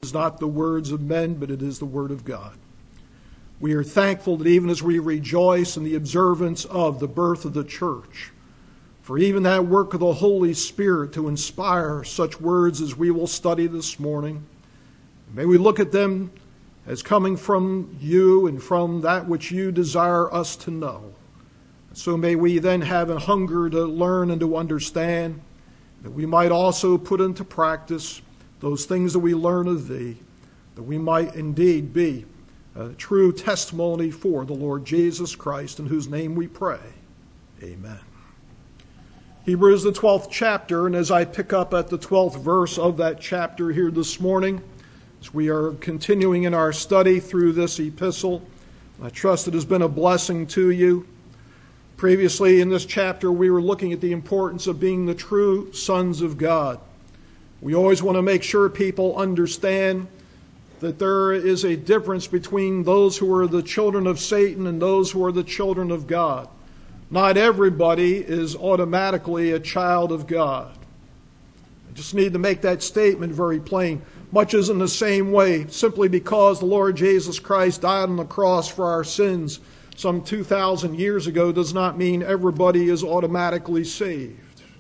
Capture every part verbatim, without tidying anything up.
It is not the words of men, but it is the word of God. We are thankful that even as we rejoice in the observance of the birth of the church, for even that work of the Holy Spirit to inspire such words as we will study this morning, may we look at them as coming from you and from that which you desire us to know. So may we then have a hunger to learn and to understand, that we might also put into practice those things that we learn of thee, that we might indeed be a true testimony for the Lord Jesus Christ, in whose name we pray. Amen. Hebrews, the twelfth chapter, and as I pick up at the twelfth verse of that chapter here this morning, as we are continuing in our study through this epistle, I trust it has been a blessing to you. Previously in this chapter, we were looking at the importance of being the true sons of God. We always want to make sure people understand that there is a difference between those who are the children of Satan and those who are the children of God. Not everybody is automatically a child of God. I just need to make that statement very plain. Much is in the same way, simply because the Lord Jesus Christ died on the cross for our sins some two thousand years ago does not mean everybody is automatically saved.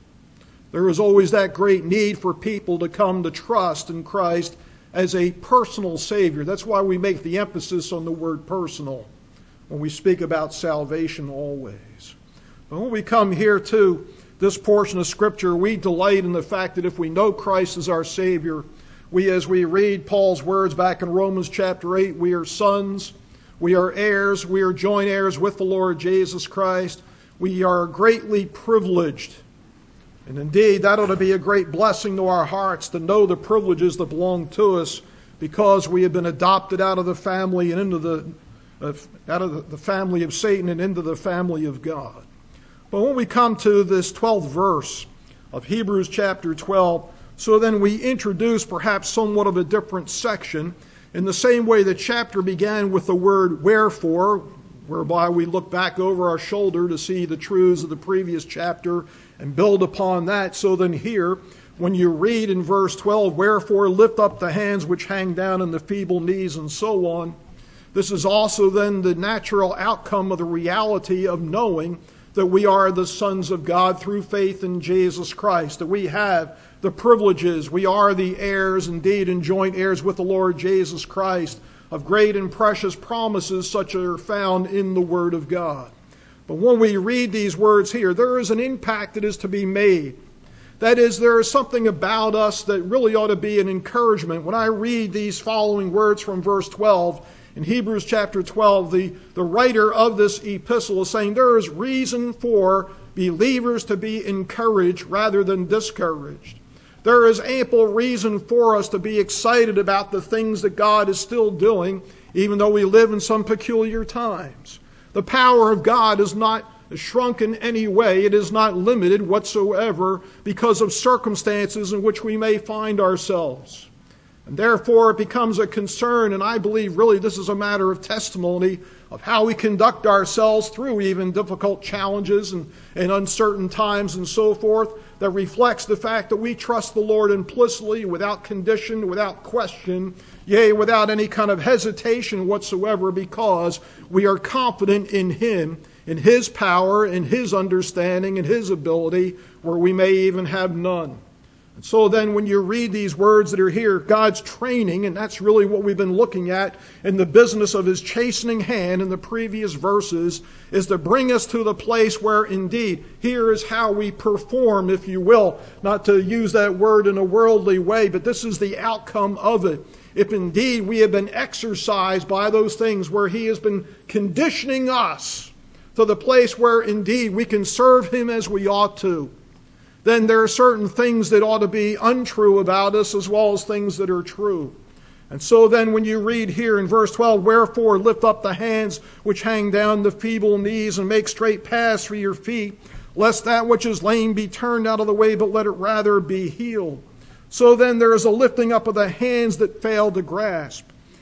There is always that great need for people to come to trust in Christ as a personal Savior. That's why we make the emphasis on the word personal when we speak about salvation always. But when we come here to this portion of Scripture, we delight in the fact that if we know Christ as our Savior, we, as we read Paul's words back in Romans chapter eight, we are sons, we are heirs, we are joint heirs with the Lord Jesus Christ. We are greatly privileged. And indeed, that ought to be a great blessing to our hearts to know the privileges that belong to us, because we have been adopted out of the family and into the uh, out of the family of Satan and into the family of God. But when we come to this twelfth verse of Hebrews chapter twelve, so then we introduce perhaps somewhat of a different section. In the same way the chapter began with the word wherefore, whereby we look back over our shoulder to see the truths of the previous chapter and build upon that. So then here, when you read in verse twelve, wherefore lift up the hands which hang down and the feeble knees and so on, this is also then the natural outcome of the reality of knowing that we are the sons of God through faith in Jesus Christ, that we have the privileges, we are the heirs indeed and joint heirs with the Lord Jesus Christ of great and precious promises such as are found in the Word of God. But when we read these words here, there is an impact that is to be made. That is, there is something about us that really ought to be an encouragement. When I read these following words from verse twelve, in Hebrews chapter twelve, the, the writer of this epistle is saying there is reason for believers to be encouraged rather than discouraged. There is ample reason for us to be excited about the things that God is still doing, even though we live in some peculiar times. The power of God is not shrunk in any way. It is not limited whatsoever because of circumstances in which we may find ourselves. And therefore it becomes a concern, and I believe really this is a matter of testimony of how we conduct ourselves through even difficult challenges and, and uncertain times and so forth, that reflects the fact that we trust the Lord implicitly, without condition, without question, yea, without any kind of hesitation whatsoever, because we are confident in Him, in His power, in His understanding, in His ability, where we may even have none. And so then when you read these words that are here, God's training, and that's really what we've been looking at in the business of His chastening hand in the previous verses, is to bring us to the place where indeed, here is how we perform, if you will, not to use that word in a worldly way, but this is the outcome of it. If indeed we have been exercised by those things where He has been conditioning us to the place where indeed we can serve Him as we ought to, then there are certain things that ought to be untrue about us as well as things that are true. And so then when you read here in verse twelve, wherefore lift up the hands which hang down the feeble knees and make straight paths for your feet, lest that which is lame be turned out of the way, but let it rather be healed. So then there is a lifting up of the hands that fail to grasp.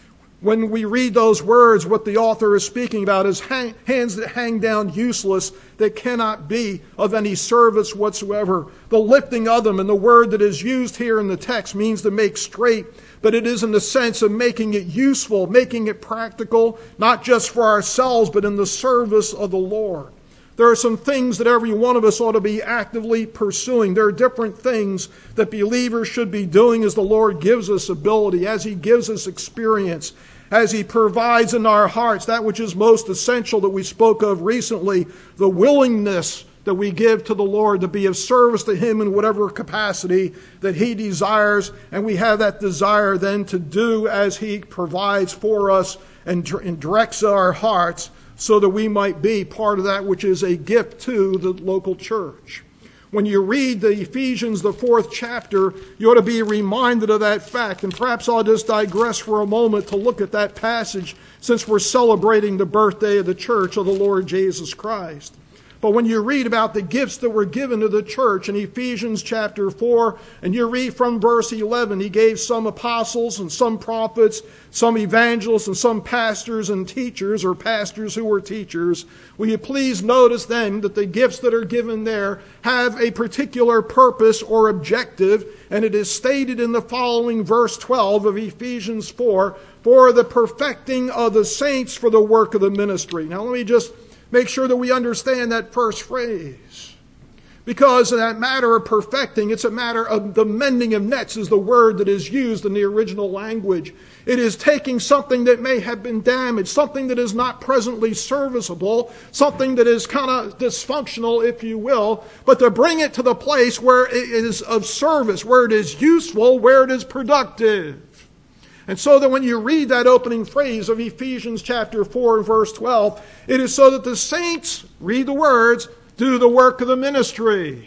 When we read those words, what the author is speaking about is hang, hands that hang down useless, that cannot be of any service whatsoever. The lifting of them, and the word that is used here in the text means to make straight, but it is in the sense of making it useful, making it practical, not just for ourselves, but in the service of the Lord. There are some things that every one of us ought to be actively pursuing. There are different things that believers should be doing as the Lord gives us ability, as He gives us experience, as He provides in our hearts that which is most essential that we spoke of recently, the willingness that we give to the Lord to be of service to Him in whatever capacity that He desires, and we have that desire then to do as He provides for us and, and directs our hearts, so that we might be part of that which is a gift to the local church. When you read the Ephesians, the fourth chapter, you ought to be reminded of that fact. And perhaps I'll just digress for a moment to look at that passage, since we're celebrating the birthday of the church of the Lord Jesus Christ. But when you read about the gifts that were given to the church in Ephesians chapter four, and you read from verse eleven, He gave some apostles and some prophets, some evangelists and some pastors and teachers, or pastors who were teachers. Will you please notice then that the gifts that are given there have a particular purpose or objective, and it is stated in the following verse twelve of Ephesians four, for the perfecting of the saints for the work of the ministry. Now let me just make sure that we understand that first phrase. Because in that matter of perfecting, it's a matter of the mending of nets is the word that is used in the original language. It is taking something that may have been damaged, something that is not presently serviceable, something that is kind of dysfunctional, if you will, but to bring it to the place where it is of service, where it is useful, where it is productive. And so that when you read that opening phrase of Ephesians chapter four and verse twelve, it is so that the saints, read the words, do the work of the ministry.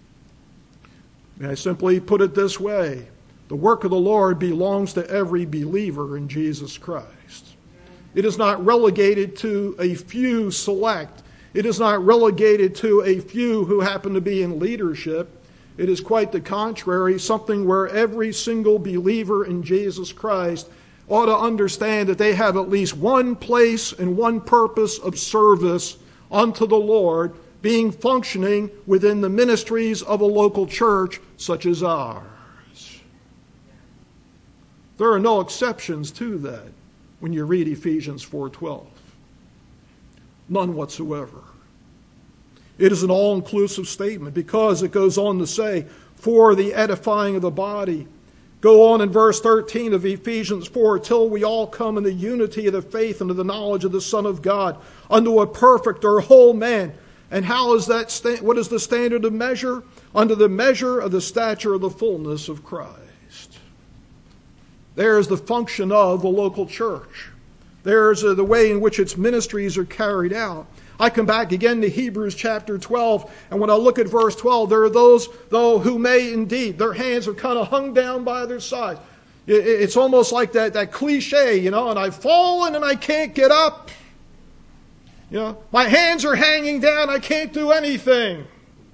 May I simply put it this way? The work of the Lord belongs to every believer in Jesus Christ. It is not relegated to a few select. It is not relegated to a few who happen to be in leadership. It is quite the contrary, something where every single believer in Jesus Christ ought to understand that they have at least one place and one purpose of service unto the Lord, being functioning within the ministries of a local church such as ours. There are no exceptions to that when you read Ephesians four twelve. None whatsoever. It is an all-inclusive statement because it goes on to say, for the edifying of the body. Go on in verse thirteen of Ephesians four, till we all come in the unity of the faith and of the knowledge of the Son of God, unto a perfect or whole man. And how is that? Sta- what is the standard of measure? Unto the measure of the stature of the fullness of Christ. There is the function of the local church. There is uh, the way in which its ministries are carried out. I come back again to Hebrews chapter twelve, and when I look at verse twelve, there are those, though, who may indeed, their hands are kind of hung down by their sides. It's almost like that, that cliche, you know, and I've fallen and I can't get up. You know, my hands are hanging down, I can't do anything.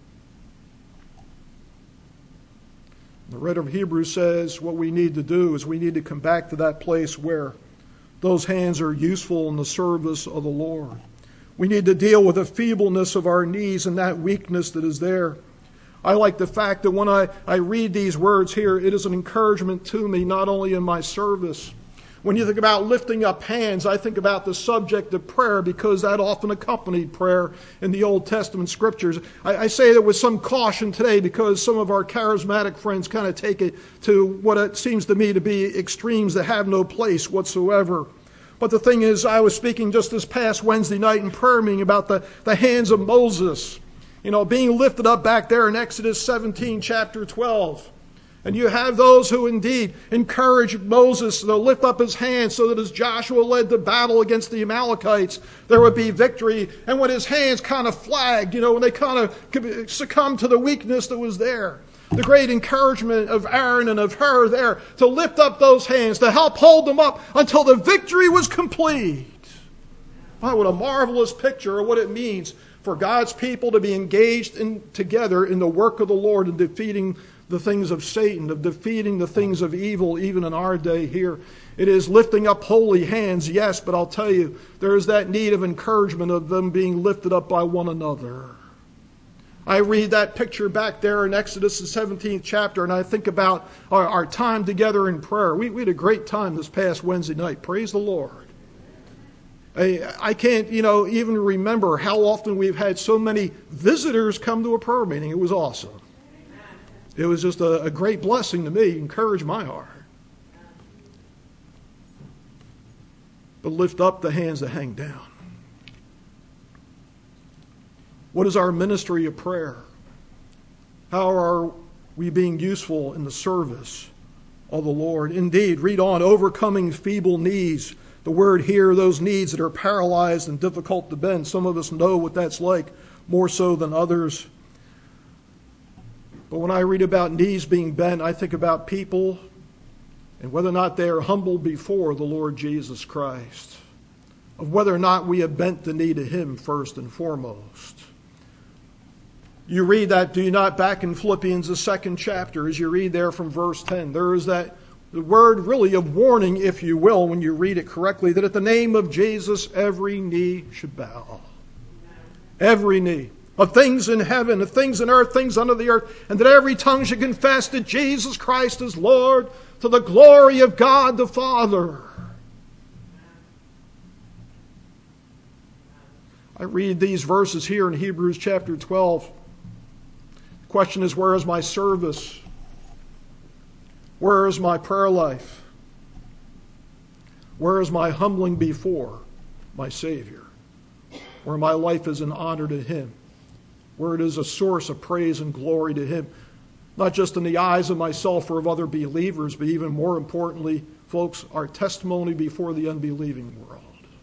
The writer of Hebrews says what we need to do is we need to come back to that place where those hands are useful in the service of the Lord. We need to deal with the feebleness of our knees and that weakness that is there. I like the fact that when I, I read these words here, it is an encouragement to me, not only in my service. When you think about lifting up hands, I think about the subject of prayer because that often accompanied prayer in the Old Testament scriptures. I, I say that with some caution today because some of our charismatic friends kind of take it to what it seems to me to be extremes that have no place whatsoever. But the thing is, I was speaking just this past Wednesday night in prayer meeting about the, the hands of Moses, you know, being lifted up back there in Exodus seventeen, chapter twelve. And you have those who indeed encourage Moses to lift up his hands so that as Joshua led the battle against the Amalekites, there would be victory. And when his hands kind of flagged, you know, when they kind of succumbed to the weakness that was there, the great encouragement of Aaron and of her there to lift up those hands, to help hold them up until the victory was complete. Wow, what a marvelous picture of what it means for God's people to be engaged in, together in the work of the Lord in defeating the things of Satan, of defeating the things of evil, even in our day here. It is lifting up holy hands, yes, but I'll tell you, there is that need of encouragement of them being lifted up by one another. I read that picture back there in Exodus, the seventeenth chapter, and I think about our, our time together in prayer. We, we had a great time this past Wednesday night. Praise the Lord. I, I can't, you know, even remember how often we've had so many visitors come to a prayer meeting. It was awesome. It was just a, a great blessing to me, encouraged my heart. But lift up the hands that hang down. What is our ministry of prayer? How are we being useful in the service of the Lord? Indeed, read on, overcoming feeble knees. The word here, those knees that are paralyzed and difficult to bend. Some of us know what that's like, more so than others. But when I read about knees being bent, I think about people and whether or not they are humbled before the Lord Jesus Christ, of whether or not we have bent the knee to Him first and foremost. You read that, do you not, back in Philippians, the second chapter, as you read there from verse ten, there is that the word really of warning, if you will, when you read it correctly, that at the name of Jesus every knee should bow. Every knee. Of things in heaven, of things in earth, things under the earth, and that every tongue should confess that Jesus Christ is Lord, to the glory of God the Father. I read these verses here in Hebrews chapter twelve. The question is, where is my service? Where is my prayer life? Where is my humbling before my Savior? Where my life is an honor to Him? Where it is a source of praise and glory to Him, not just in the eyes of myself or of other believers, but even more importantly, folks, our testimony before the unbelieving world.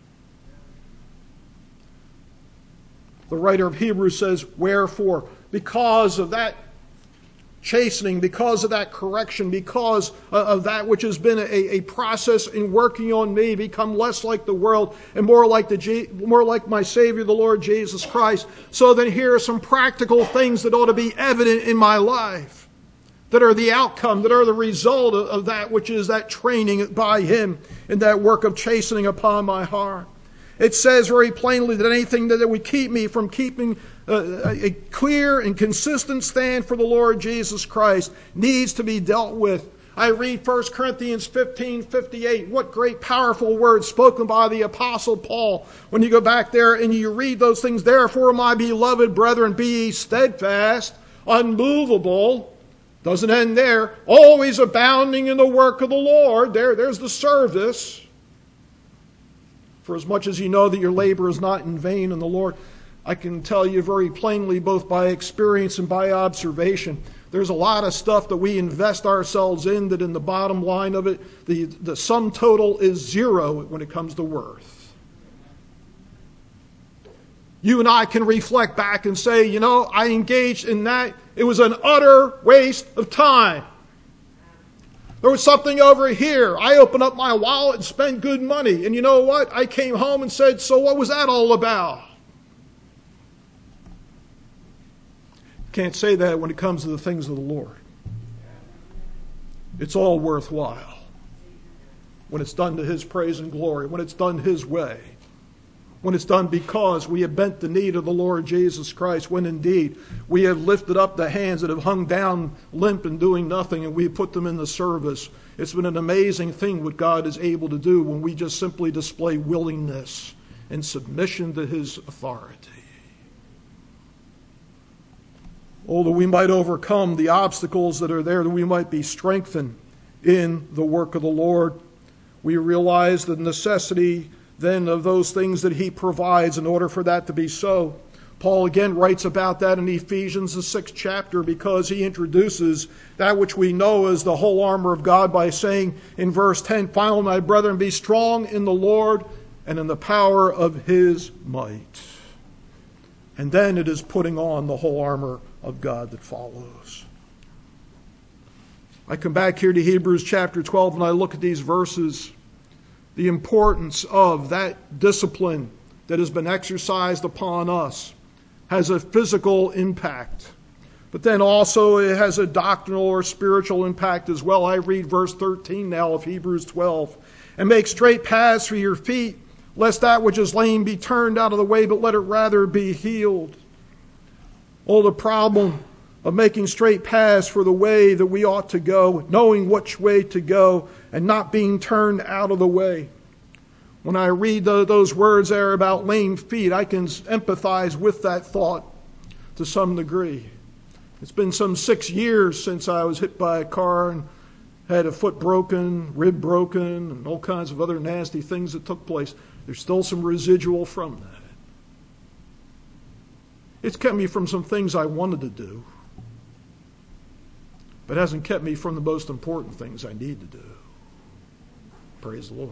The writer of Hebrews says, wherefore? Because of that chastening, because of that correction, because of that which has been a, a process in working on me, become less like the world and more like the more like my Savior, the Lord Jesus Christ. So then here are some practical things that ought to be evident in my life, that are the outcome, that are the result of, of that which is that training by Him and that work of chastening upon my heart. It says very plainly that anything that would keep me from keeping a, a clear and consistent stand for the Lord Jesus Christ needs to be dealt with. I read First Corinthians fifteen fifty-eight. What great powerful words spoken by the Apostle Paul. When you go back there and you read those things, therefore, my beloved brethren, be ye steadfast, unmovable. Doesn't end there. Always abounding in the work of the Lord. There, there's the service. For as much as you know that your labor is not in vain in the Lord, I can tell you very plainly, both by experience and by observation, there's a lot of stuff that we invest ourselves in that in the bottom line of it, the, the sum total is zero when it comes to worth. You and I can reflect back and say, you know, I engaged in that. It was an utter waste of time. There was something over here. I opened up my wallet and spent good money. And you know what? I came home and said, so what was that all about? Can't say that when it comes to the things of the Lord. It's all worthwhile when it's done to His praise and glory, when it's done His way, when it's done because we have bent the knee to the Lord Jesus Christ, when indeed we have lifted up the hands that have hung down limp and doing nothing, and we have put them in the service. It's been an amazing thing what God is able to do when we just simply display willingness and submission to His authority. Oh, that we might overcome the obstacles that are there, that we might be strengthened in the work of the Lord. We realize the necessity then of those things that He provides in order for that to be so. Paul again writes about that in Ephesians, the sixth chapter, because he introduces that which we know as the whole armor of God by saying in verse ten, finally, my brethren, be strong in the Lord and in the power of His might. And then it is putting on the whole armor of God that follows. I come back here to Hebrews chapter twelve and I look at these verses. The importance of that discipline that has been exercised upon us has a physical impact. But then also it has a doctrinal or spiritual impact as well. I read verse thirteen now of Hebrews twelve. And make straight paths for your feet, lest that which is lame be turned out of the way, but let it rather be healed. Oh, the problem of making straight paths for the way that we ought to go, knowing which way to go, and not being turned out of the way. When I read the, those words there about lame feet, I can empathize with that thought to some degree. It's been some six years since I was hit by a car and had a foot broken, rib broken, and all kinds of other nasty things that took place. There's still some residual from that. It's kept me from some things I wanted to do, but hasn't kept me from the most important things I need to do. Praise the Lord.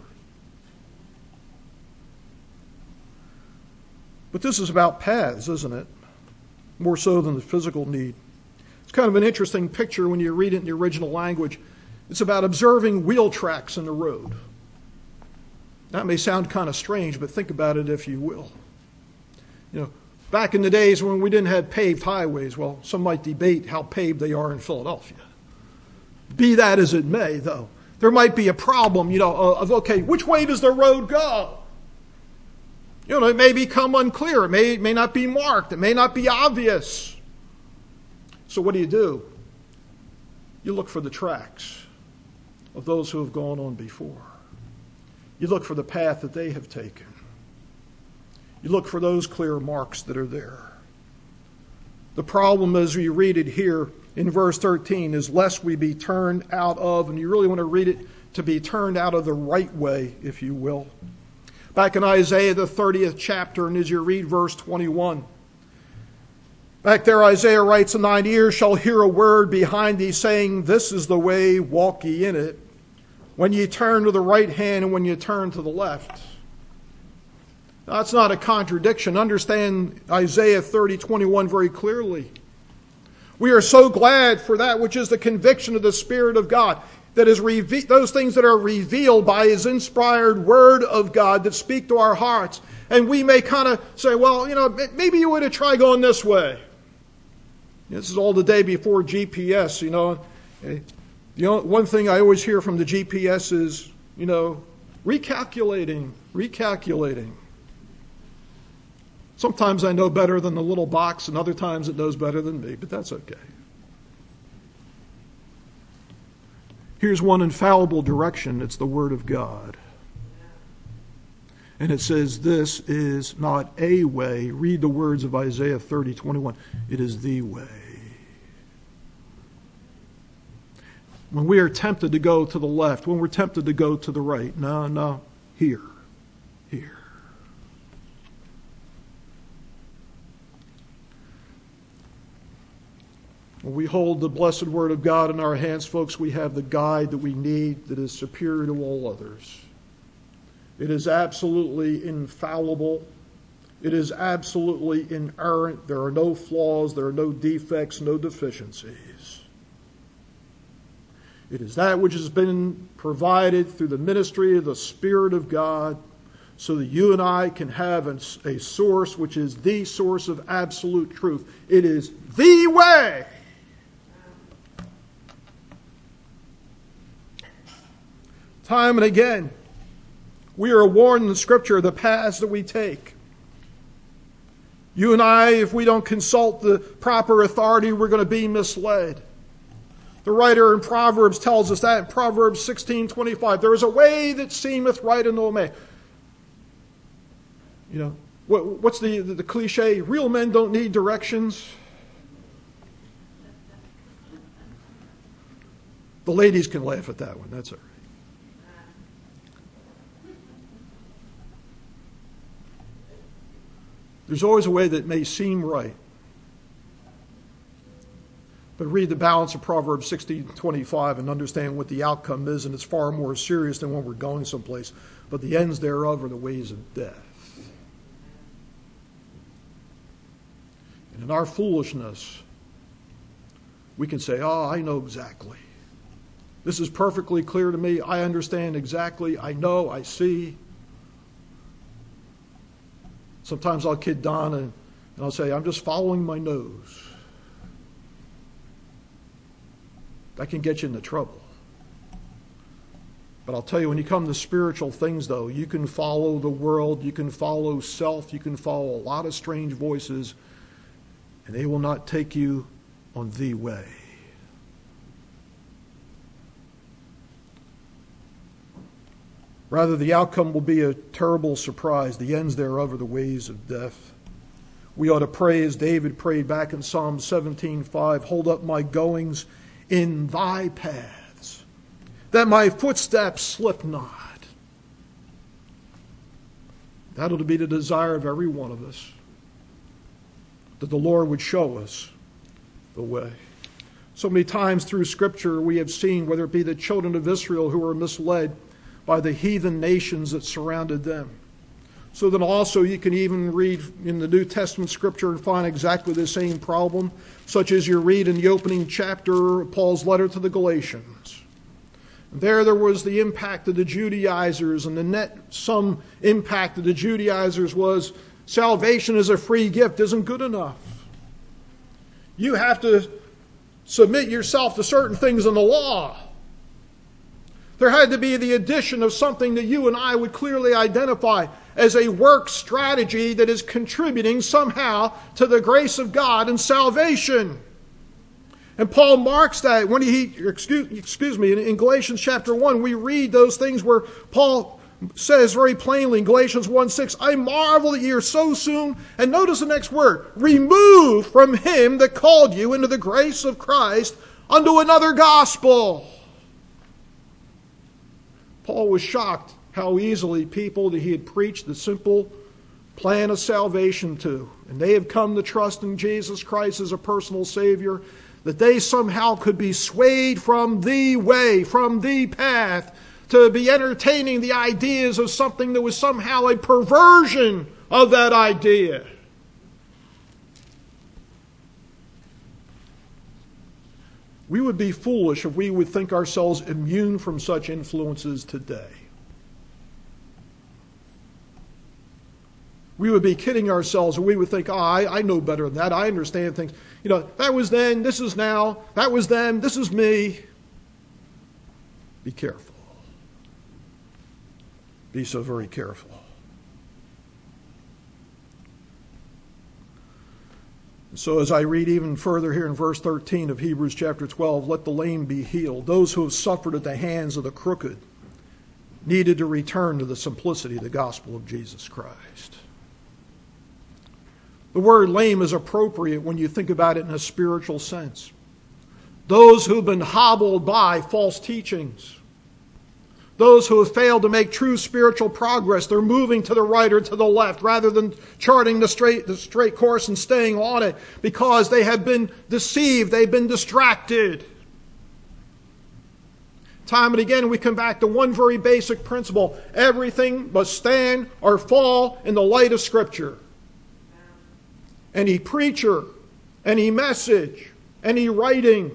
But this is about paths, isn't it? More so than the physical need. It's kind of an interesting picture when you read it in the original language. It's about observing wheel tracks in the road. That may sound kind of strange, but think about it if you will. You know, back in the days when we didn't have paved highways, well, some might debate how paved they are in Philadelphia. Be that as it may, though, there might be a problem, you know, of, okay, which way does the road go? You know, it may become unclear. It may, it may not be marked. It may not be obvious. So what do you do? You look for the tracks of those who have gone on before. You look for the path that they have taken. You look for those clear marks that are there. The problem as we read it here in verse thirteen is lest we be turned out of, and you really want to read it to be turned out of the right way, if you will. Back in Isaiah, the thirtieth chapter, and as you read verse twenty-one, back there Isaiah writes, "And thine ears shall hear a word behind thee, saying, This is the way, walk ye in it. When ye turn to the right hand and when ye turn to the left." Now, that's not a contradiction. Understand Isaiah thirty twenty-one very clearly. We are so glad for that which is the conviction of the Spirit of God, that is reve- those things that are revealed by His inspired Word of God that speak to our hearts. And we may kind of say, well, you know, maybe you would have tried going this way. This is all the day before G P S, you know. The only, one thing I always hear from the G P S is, you know, recalculating, recalculating. Sometimes I know better than the little box, and other times it knows better than me, but that's okay. Here's one infallible direction. It's the Word of God. And it says this is not a way. Read the words of Isaiah thirty twenty-one. It is the way. When we are tempted to go to the left, when we're tempted to go to the right, no, no, here, here. When we hold the blessed Word of God in our hands, folks, we have the guide that we need that is superior to all others. It is absolutely infallible. It is absolutely inerrant. There are no flaws. There are no defects, no deficiencies. It is that which has been provided through the ministry of the Spirit of God so that you and I can have a source which is the source of absolute truth. It is the way. Time and again, we are warned in the Scripture of the paths that we take. You and I, if we don't consult the proper authority, we're going to be misled. The writer in Proverbs tells us that in Proverbs sixteen twenty-five. There is a way that seemeth right unto a man. You know, what, what's the, the, the cliche? Real men don't need directions. The ladies can laugh at that one. That's all right. There's always a way that may seem right. But read the balance of Proverbs sixteen twenty-five and understand what the outcome is, and it's far more serious than when we're going someplace. But the ends thereof are the ways of death. And in our foolishness, we can say, oh, I know exactly. This is perfectly clear to me. I understand exactly. I know. I see. Sometimes I'll kid Don and, and I'll say, I'm just following my nose. That can get you into trouble. But I'll tell you, when you come to spiritual things, though, you can follow the world, you can follow self, you can follow a lot of strange voices, and they will not take you on the way. Rather, the outcome will be a terrible surprise. The ends thereof are the ways of death. We ought to pray as David prayed back in Psalm seventeen five, hold up my goings in thy paths, that my footsteps slip not. That ought to be the desire of every one of us, that the Lord would show us the way. So many times through Scripture we have seen, whether it be the children of Israel who were misled by the heathen nations that surrounded them. So then also you can even read in the New Testament Scripture and find exactly the same problem, such as you read in the opening chapter of Paul's letter to the Galatians. There, there was the impact of the Judaizers, and the net sum impact of the Judaizers was salvation as a free gift isn't good enough. You have to submit yourself to certain things in the law. There had to be the addition of something that you and I would clearly identify as a work strategy that is contributing somehow to the grace of God and salvation. And Paul marks that when he, excuse, excuse me, in, in Galatians chapter one, we read those things where Paul says very plainly in Galatians one six, I marvel that ye are so soon, and notice the next word, removed from him that called you into the grace of Christ unto another gospel. Paul was shocked how easily people that he had preached the simple plan of salvation to, and they have come to trust in Jesus Christ as a personal Savior, that they somehow could be swayed from the way, from the path, to be entertaining the ideas of something that was somehow a perversion of that idea. We would be foolish if we would think ourselves immune from such influences today. We would be kidding ourselves, and we would think, oh, I, I know better than that. I understand things. You know, that was then, this is now. That was then, this is me. Be careful. Be so very careful. So as I read even further here in verse thirteen of Hebrews chapter twelve, let the lame be healed. Those who have suffered at the hands of the crooked needed to return to the simplicity of the gospel of Jesus Christ. The word lame is appropriate when you think about it in a spiritual sense. Those who have been hobbled by false teachings. Those who have failed to make true spiritual progress, they're moving to the right or to the left rather than charting the straight, the straight course and staying on it because they have been deceived, they've been distracted. Time and again we come back to one very basic principle. Everything must stand or fall in the light of Scripture. Any preacher, any message, any writing.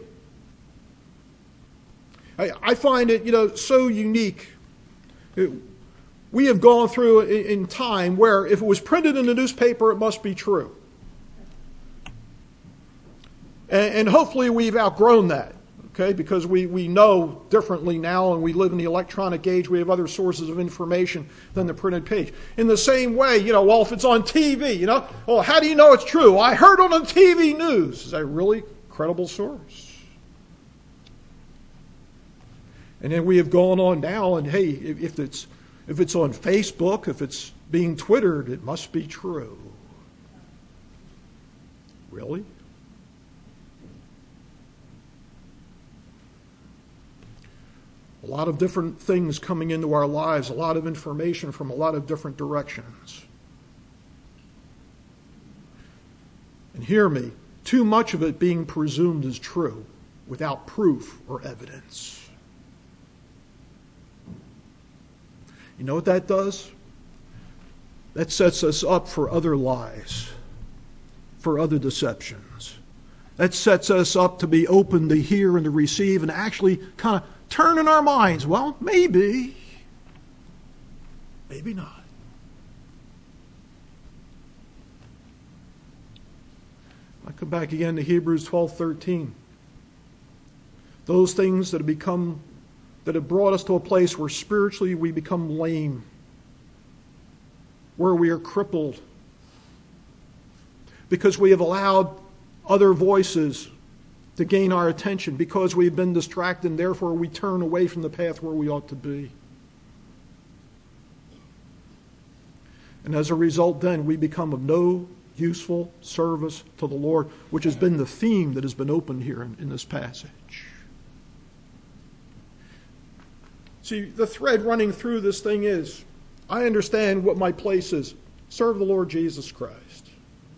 I find it, you know, so unique. We have gone through in time where if it was printed in the newspaper, it must be true. And hopefully we've outgrown that, okay, because we, we know differently now and we live in the electronic age. We have other sources of information than the printed page. In the same way, you know, well, if it's on T V, you know, well, how do you know it's true? I heard on the T V news. Is that really a credible source? And then we have gone on now, and hey, if it's if it's on Facebook, if it's being twittered, it must be true. Really? A lot of different things coming into our lives, a lot of information from a lot of different directions. And hear me, too much of it being presumed as true without proof or evidence. You know what that does? That sets us up for other lies, for other deceptions. That sets us up to be open to hear and to receive and actually kind of turn in our minds. Well, maybe, maybe not. I come back again to Hebrews twelve thirteen. Those things that have become, that have brought us to a place where spiritually we become lame, where we are crippled, because we have allowed other voices to gain our attention, because we've been distracted, and therefore we turn away from the path where we ought to be. And as a result, then, we become of no useful service to the Lord, which has been the theme that has been opened here in, in this passage. See, the thread running through this thing is, I understand what my place is. Serve the Lord Jesus Christ.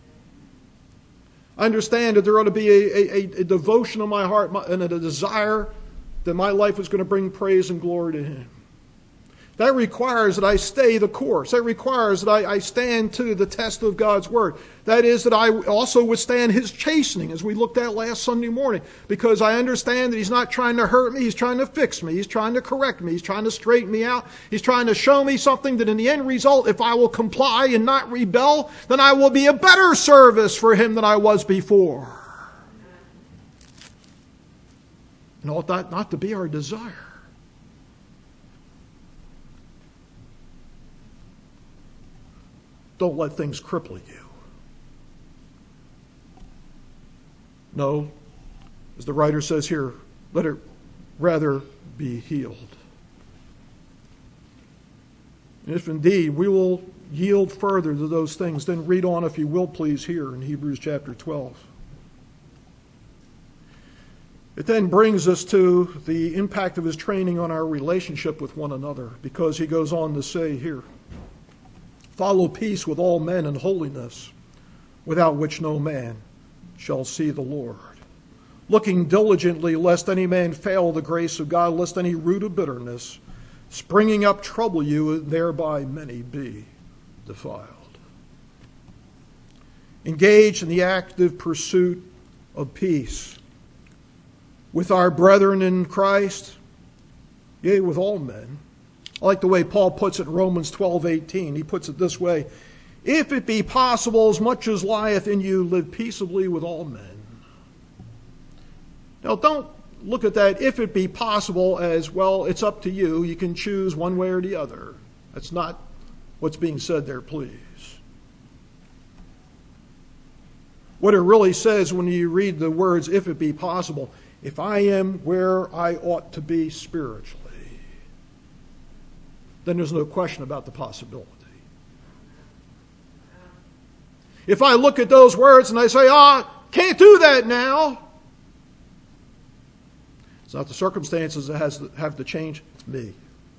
I understand that there ought to be a, a, a devotion of my heart and a desire that my life is going to bring praise and glory to Him. That requires that I stay the course. That requires that I, I stand to the test of God's Word. That is, that I also withstand His chastening, as we looked at last Sunday morning, because I understand that He's not trying to hurt me. He's trying to fix me. He's trying to correct me. He's trying to straighten me out. He's trying to show me something that in the end result, if I will comply and not rebel, then I will be a better service for Him than I was before. And ought that not to be our desire? Don't let things cripple you. No, as the writer says here, let it rather be healed. And if indeed we will yield further to those things, then read on, if you will, please, here in Hebrews chapter twelve. It then brings us to the impact of his training on our relationship with one another, because he goes on to say here, follow peace with all men and holiness, without which no man shall see the Lord. Looking diligently, lest any man fail the grace of God, lest any root of bitterness, springing up, trouble you, and thereby many be defiled. Engage in the active pursuit of peace with our brethren in Christ, yea, with all men. I like the way Paul puts it in Romans twelve eighteen. He puts it this way, if it be possible, as much as lieth in you, live peaceably with all men. Now, don't look at that, if it be possible, as, well, it's up to you. You can choose one way or the other. That's not what's being said there, please. What it really says when you read the words, if it be possible, if I am where I ought to be spiritually, then there's no question about the possibility. If I look at those words and I say, ah, oh, can't do that now, it's not the circumstances that has to, have to change, it's me.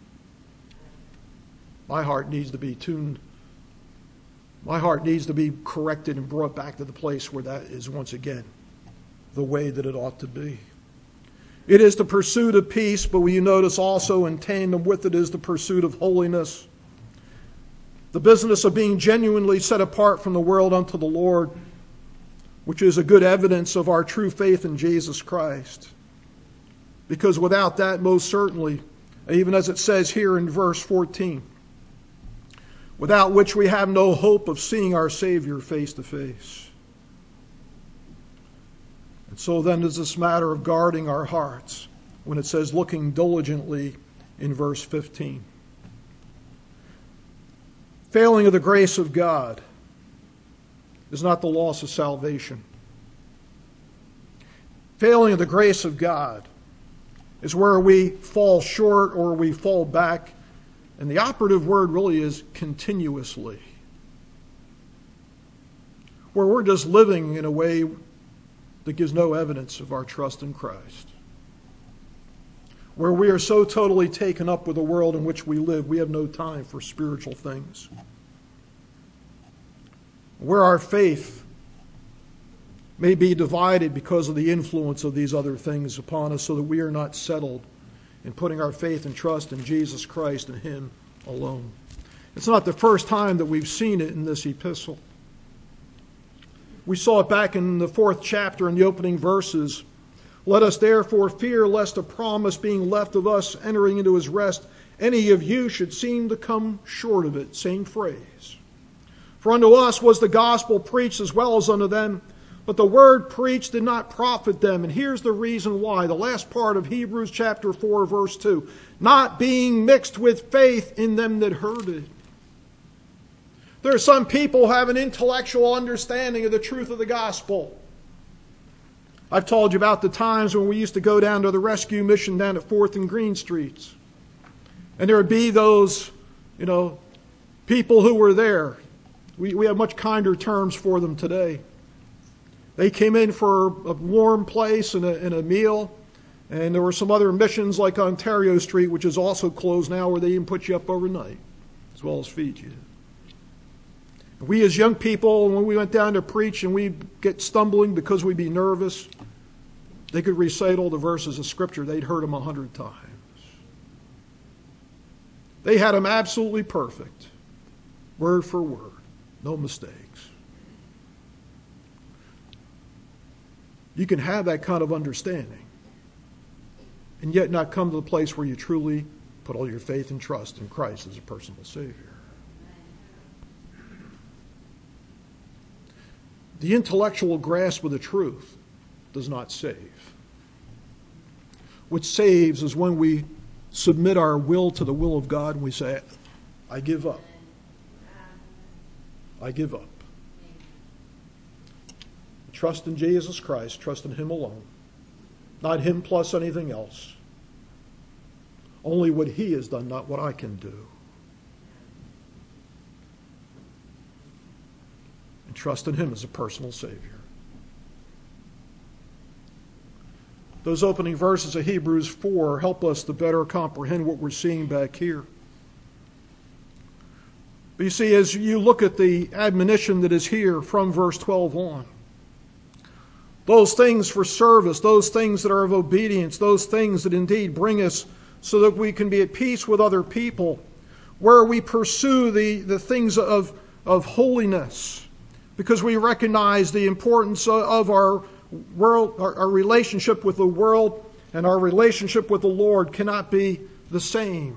My heart needs to be tuned. My heart needs to be corrected and brought back to the place where that is once again the way that it ought to be. It is the pursuit of peace, but you notice also in tandem with it is the pursuit of holiness. The business of being genuinely set apart from the world unto the Lord, which is a good evidence of our true faith in Jesus Christ. Because without that, most certainly, even as it says here in verse fourteen, without which we have no hope of seeing our Savior face to face. And so then is this matter of guarding our hearts when it says looking diligently in verse fifteen. Failing of the grace of God is not the loss of salvation. Failing of the grace of God is where we fall short or we fall back. And the operative word really is continuously. Where we're just living in a way that gives no evidence of our trust in Christ. Where we are so totally taken up with the world in which we live, we have no time for spiritual things. Where our faith may be divided because of the influence of these other things upon us, so that we are not settled in putting our faith and trust in Jesus Christ and Him alone. It's not the first time that we've seen it in this epistle. We saw it back in the fourth chapter in the opening verses. Let us therefore fear lest a promise being left of us entering into His rest, any of you should seem to come short of it. Same phrase. For unto us was the gospel preached as well as unto them. But the word preached did not profit them. And here's the reason why. The last part of Hebrews chapter four, verse two. Not being mixed with faith in them that heard it. There are some people who have an intellectual understanding of the truth of the gospel. I've told you about the times when we used to go down to the rescue mission down at fourth and Green Streets. And there would be those, you know, people who were there. We, we have much kinder terms for them today. They came in for a warm place and a, and a meal. And there were some other missions like Ontario Street, which is also closed now, where they even put you up overnight, as well as feed you. We as young people, when we went down to preach and we'd get stumbling because we'd be nervous, they could recite all the verses of Scripture. They'd heard them a hundred times. They had them absolutely perfect, word for word, no mistakes. You can have that kind of understanding and yet not come to the place where you truly put all your faith and trust in Christ as a personal Savior. The intellectual grasp of the truth does not save. What saves is when we submit our will to the will of God and we say, I give up. I give up. Trust in Jesus Christ. Trust in Him alone. Not Him plus anything else. Only what He has done, not what I can do. And trust in Him as a personal Savior. Those opening verses of Hebrews four help us to better comprehend what we're seeing back here. But you see, as you look at the admonition that is here from verse twelve on, those things for service, those things that are of obedience, those things that indeed bring us so that we can be at peace with other people, where we pursue the, the things of, of holiness, because we recognize the importance of our world, our, our relationship with the world and our relationship with the Lord cannot be the same.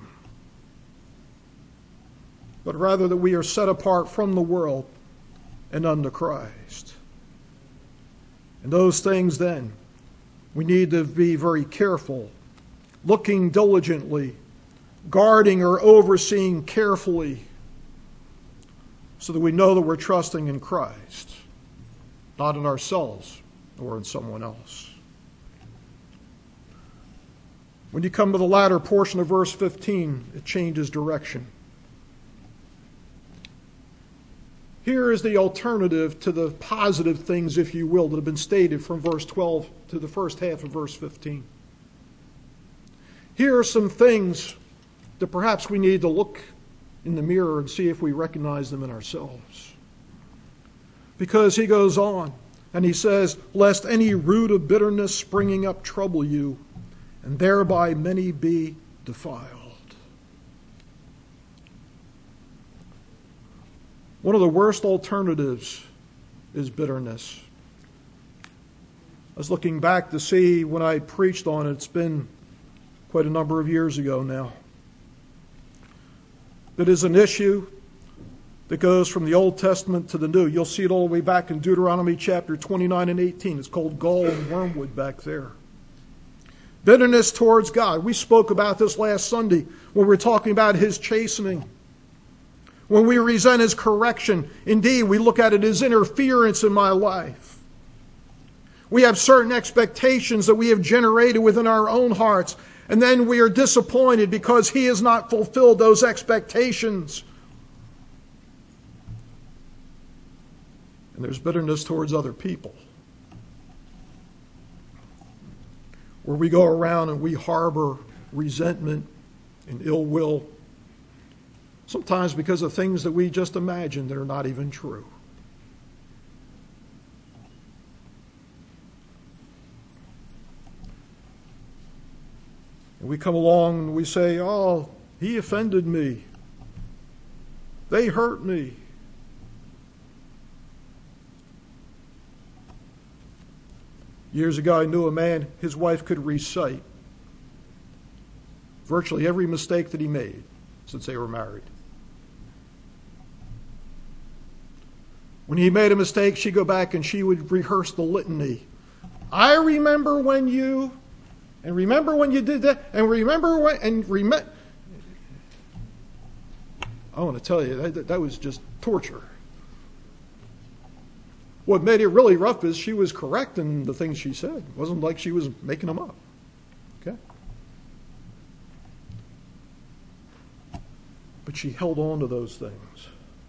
But rather that we are set apart from the world and unto Christ. And those things then, we need to be very careful, looking diligently, guarding or overseeing carefully, so that we know that we're trusting in Christ, not in ourselves or in someone else. When you come to the latter portion of verse fifteen, it changes direction. Here is the alternative to the positive things, if you will, that have been stated from verse twelve to the first half of verse fifteen. Here are some things that perhaps we need to look in the mirror and see if we recognize them in ourselves. Because he goes on and he says, lest any root of bitterness springing up trouble you, and thereby many be defiled. One of the worst alternatives is bitterness. I was looking back to see when I preached on it. It's been quite a number of years ago now. That is an issue that goes from the Old Testament to the New. You'll see it all the way back in Deuteronomy chapter twenty-nine and eighteen. It's called gall and wormwood back there. Bitterness towards God. We spoke about this last Sunday when we were talking about His chastening. When we resent His correction, indeed, we look at it as interference in my life. We have certain expectations that we have generated within our own hearts, and then we are disappointed because He has not fulfilled those expectations. And there's bitterness towards other people, where we go around and we harbor resentment and ill will, sometimes because of things that we just imagine that are not even true. And we come along and we say, oh, he offended me. They hurt me. Years ago, I knew a man, his wife could recite virtually every mistake that he made since they were married. When he made a mistake, she'd go back and she would rehearse the litany. I remember when you, and remember when you did that, and remember when, and remember. I want to tell you, that, that was just torture. What made it really rough is she was correct in the things she said. It wasn't like she was making them up. Okay? But she held on to those things.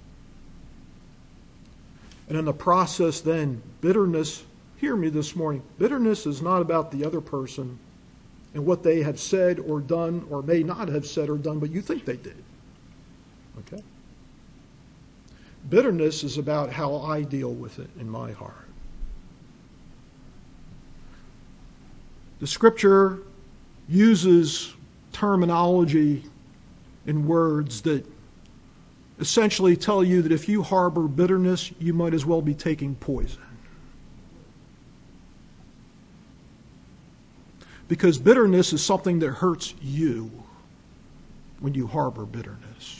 And in the process then, bitterness, hear me this morning, bitterness is not about the other person and what they have said or done or may not have said or done, but you think they did. Okay? Bitterness is about how I deal with it in my heart. The Scripture uses terminology and words that essentially tell you that if you harbor bitterness, you might as well be taking poison. Because bitterness is something that hurts you when you harbor bitterness.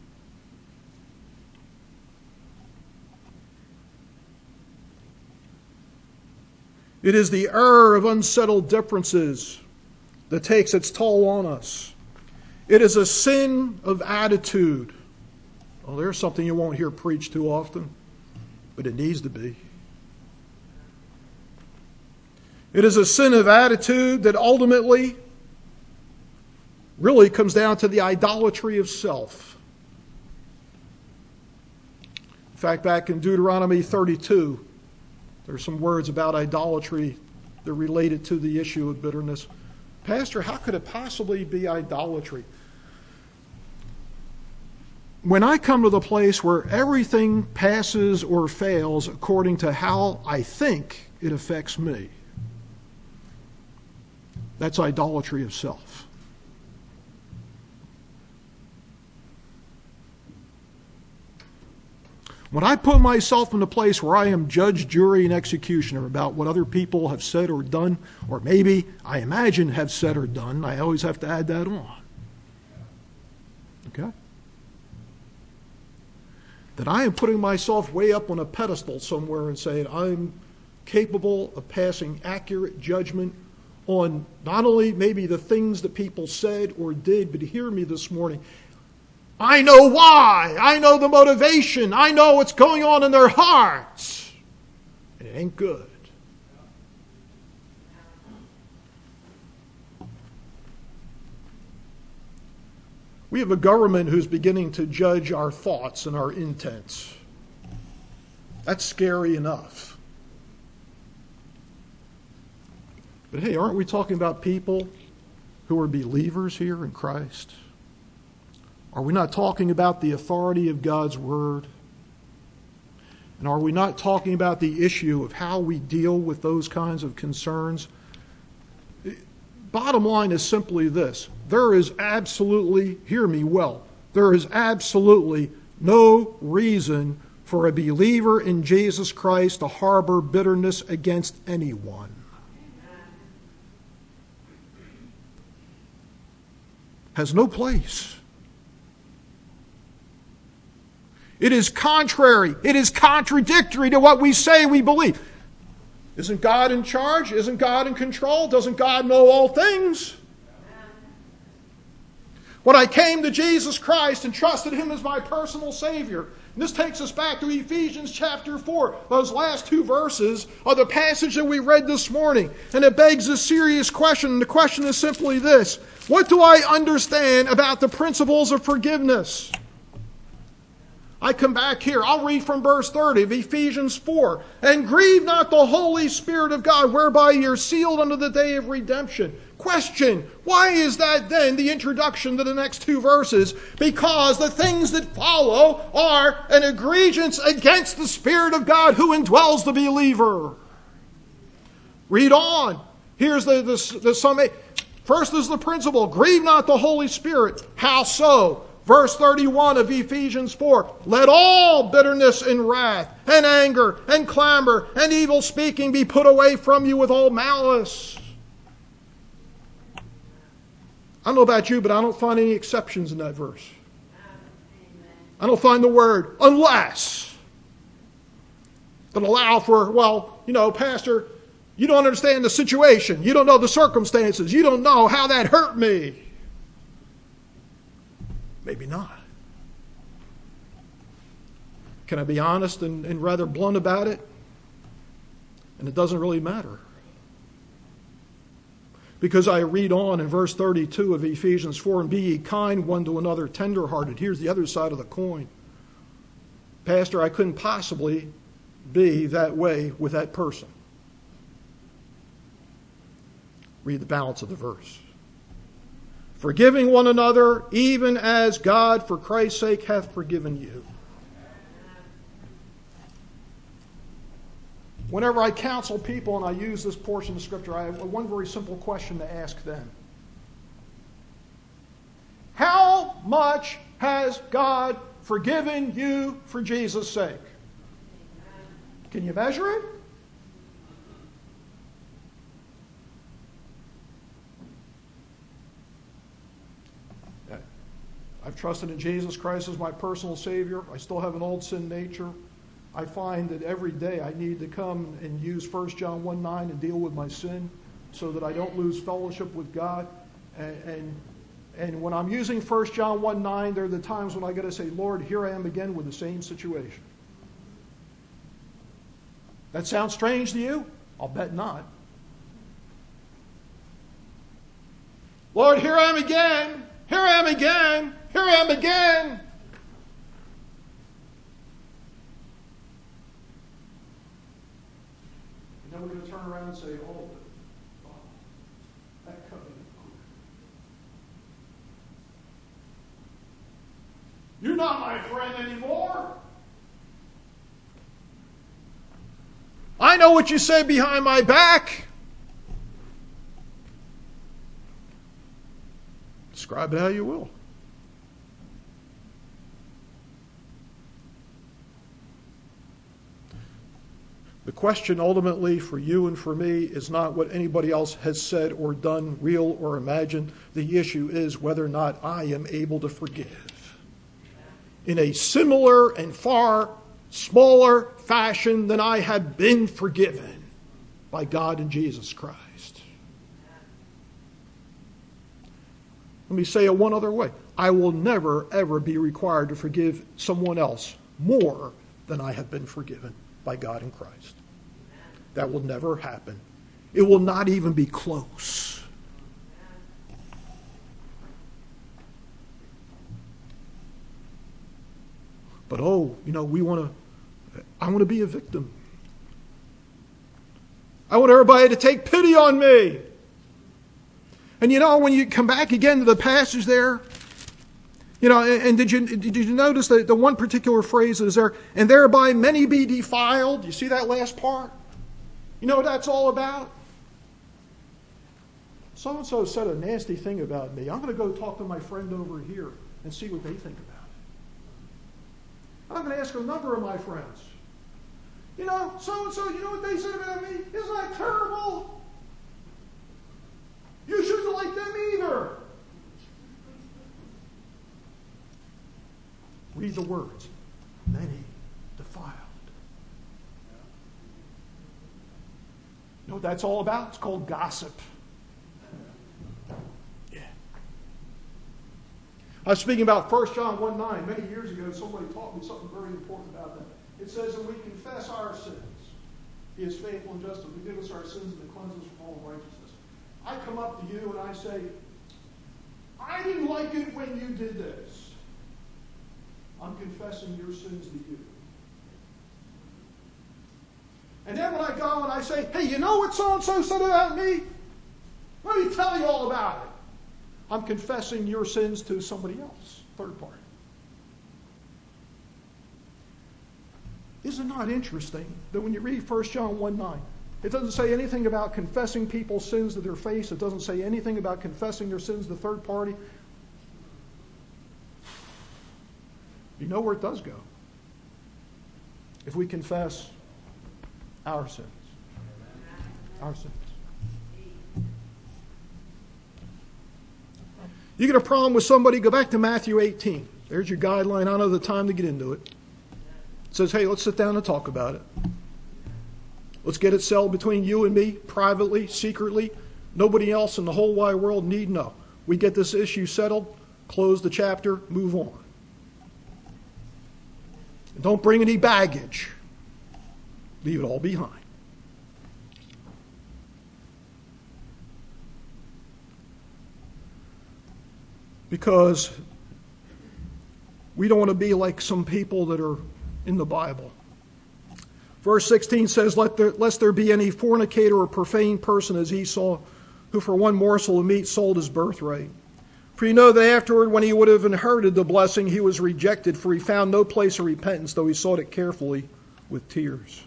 It is the error of unsettled differences that takes its toll on us. It is a sin of attitude. Well, there's something you won't hear preached too often, but it needs to be. It is a sin of attitude that ultimately really comes down to the idolatry of self. In fact, back in Deuteronomy thirty-two, there's some words about idolatry that are related to the issue of bitterness. Pastor, how could it possibly be idolatry? When I come to the place where everything passes or fails according to how I think it affects me, that's idolatry of self. When I put myself in a place where I am judge, jury, and executioner about what other people have said or done, or maybe I imagine have said or done, I always have to add that on. Okay? That I am putting myself way up on a pedestal somewhere and saying I'm capable of passing accurate judgment on not only maybe the things that people said or did, but hear me this morning. I know why. I know the motivation. I know what's going on in their hearts. And it ain't good. We have a government who's beginning to judge our thoughts and our intents. That's scary enough. But hey, aren't we talking about people who are believers here in Christ? Are we not talking about the authority of God's Word? And are we not talking about the issue of how we deal with those kinds of concerns? Bottom line is simply this. There is absolutely, hear me well, there is absolutely no reason for a believer in Jesus Christ to harbor bitterness against anyone. Has no place. It is contrary. It is contradictory to what we say we believe. Isn't God in charge? Isn't God in control? Doesn't God know all things? When I came to Jesus Christ and trusted Him as my personal Savior, and this takes us back to Ephesians chapter four. Those last two verses are the passage that we read this morning. And it begs a serious question. And the question is simply this. What do I understand about the principles of forgiveness? I come back here. I'll read from verse thirty of Ephesians four. And grieve not the Holy Spirit of God, whereby you're sealed unto the day of redemption. Question, why is that then the introduction to the next two verses? Because the things that follow are an egregious against the Spirit of God who indwells the believer. Read on. Here's the, the, the summation. First is the principle, grieve not the Holy Spirit. How so? Verse thirty-one of Ephesians four, let all bitterness and wrath and anger and clamor and evil speaking be put away from you with all malice. I don't know about you, but I don't find any exceptions in that verse. I don't find the word unless. that allow for, well, you know, Pastor, you don't understand the situation. You don't know the circumstances. You don't know how that hurt me. Maybe not. Can I be honest and, and rather blunt about it? And it doesn't really matter. Because I read on in verse thirty-two of Ephesians four, and be ye kind one to another, tenderhearted. Here's the other side of the coin. Pastor, I couldn't possibly be that way with that person. Read the balance of the verse. Forgiving one another, even as God for Christ's sake hath forgiven you. Whenever I counsel people and I use this portion of Scripture, I have one very simple question to ask them. How much has God forgiven you for Jesus' sake? Can you measure it? I've trusted in Jesus Christ as my personal Savior. I still have an old sin nature. I find that every day I need to come and use First John one nine and deal with my sin so that I don't lose fellowship with God. And, and, and when I'm using First John one nine, there are the times when I got to say, Lord, here I am again with the same situation. That sounds strange to you? I'll bet not. Lord, here I am again. Here I am again. Here I am again. And then we're going to turn around and say, oh, that covenant. You're not my friend anymore. I know what you say behind my back. Describe it how you will. The question ultimately for you and for me is not what anybody else has said or done, real or imagined. The issue is whether or not I am able to forgive in a similar and far smaller fashion than I have been forgiven by God and Jesus Christ. Let me say it one other way. I will never, ever be required to forgive someone else more than I have been forgiven by God in Christ. That will never happen. It will not even be close. But oh, you know, we want to, I want to be a victim. I want everybody to take pity on me. And you know, when you come back again to the passage there, you know, and, and did you did you notice the, the one particular phrase that is there? And thereby many be defiled. You see that last part? You know what that's all about? So-and-so said a nasty thing about me. I'm going to go talk to my friend over here and see what they think about it. I'm going to ask a number of my friends. You know, so-and-so, you know what they said about me? Isn't that terrible? You shouldn't like them either. Read the words. Many defiled. You know what that's all about? It's called gossip. Yeah. I was speaking about First John one nine. Many years ago, somebody taught me something very important about that. It says that we confess our sins. He is faithful and just to forgive us our sins and to cleanse us from all righteousness. I come up to you and I say, I didn't like it when you did this. I'm confessing your sins to you. And then when I go and I say, hey, you know what so-and-so said about me? Let me tell you all about it. I'm confessing your sins to somebody else, third party. Isn't it not interesting that when you read First John one nine, it doesn't say anything about confessing people's sins to their face. It doesn't say anything about confessing their sins to the third party. You know where it does go. If we confess our sins. Our sins. You get a problem with somebody, go back to Matthew eighteen. There's your guideline. I don't have the time to get into it. It says, hey, let's sit down and talk about it. Let's get it settled between you and me, privately, secretly. Nobody else in the whole wide world need know. We get this issue settled, close the chapter, move on. And don't bring any baggage. Leave it all behind. Because we don't want to be like some people that are in the Bible. Verse sixteen says, Let there, lest there be any fornicator or profane person as Esau, who for one morsel of meat sold his birthright. For you know that afterward, when he would have inherited the blessing, he was rejected, for he found no place of repentance, though he sought it carefully with tears.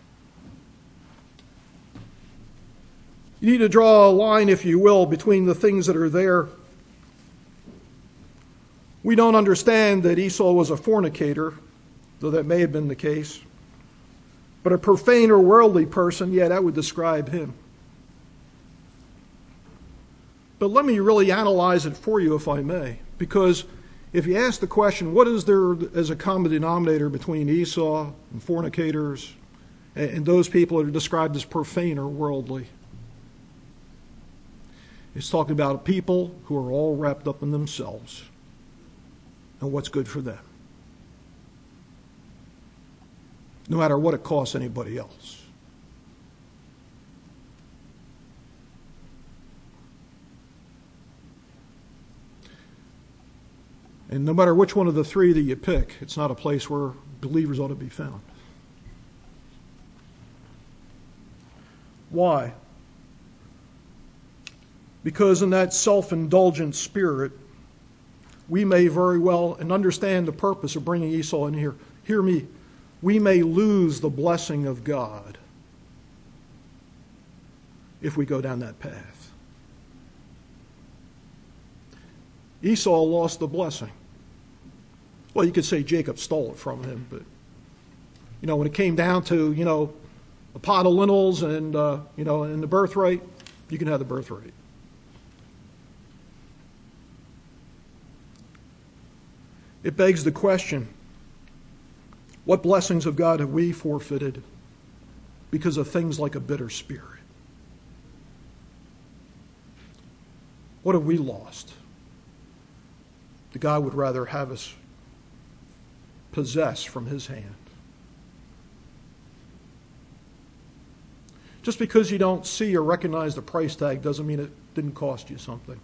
You need to draw a line, if you will, between the things that are there. We don't understand that Esau was a fornicator, though that may have been the case. But a profane or worldly person, yeah, that would describe him. But let me really analyze it for you, if I may. Because if you ask the question, what is there as a common denominator between Esau and fornicators and those people that are described as profane or worldly? It's talking about people who are all wrapped up in themselves and what's good for them, no matter what it costs anybody else. And no matter which one of the three that you pick, it's not a place where believers ought to be found. Why? Because in that self-indulgent spirit, we may very well, and understand the purpose of bringing Esau in here, hear me, we may lose the blessing of God if we go down that path. Esau lost the blessing. Well, you could say Jacob stole it from him, but, you know, when it came down to, you know, a pot of lentils and, uh, you know, and the birthright, you can have the birthright. It begs the question, what blessings of God have we forfeited because of things like a bitter spirit? What have we lost that God would rather have us possess from his hand? Just because you don't see or recognize the price tag doesn't mean it didn't cost you something.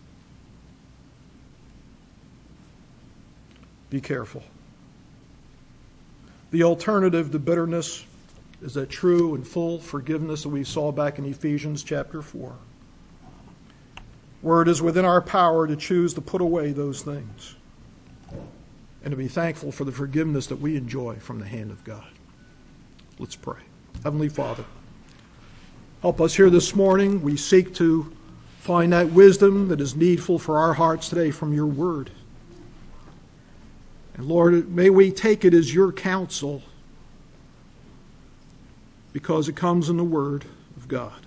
Be careful. The alternative to bitterness is that true and full forgiveness that we saw back in Ephesians chapter four, where it is within our power to choose to put away those things and to be thankful for the forgiveness that we enjoy from the hand of God. Let's pray. Heavenly Father, help us here this morning. We seek to find that wisdom that is needful for our hearts today from your word. And Lord, may we take it as your counsel because it comes in the word of God.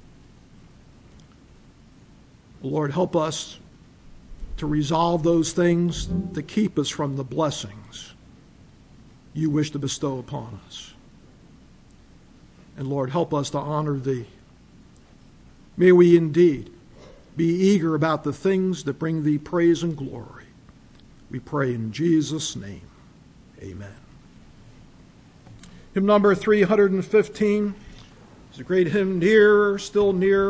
Lord, help us to resolve those things that keep us from the blessings you wish to bestow upon us. And Lord, help us to honor thee. May we indeed be eager about the things that bring thee praise and glory. We pray in Jesus' name. Amen. Hymn number three hundred fifteen is a great hymn, Nearer, Still Nearer.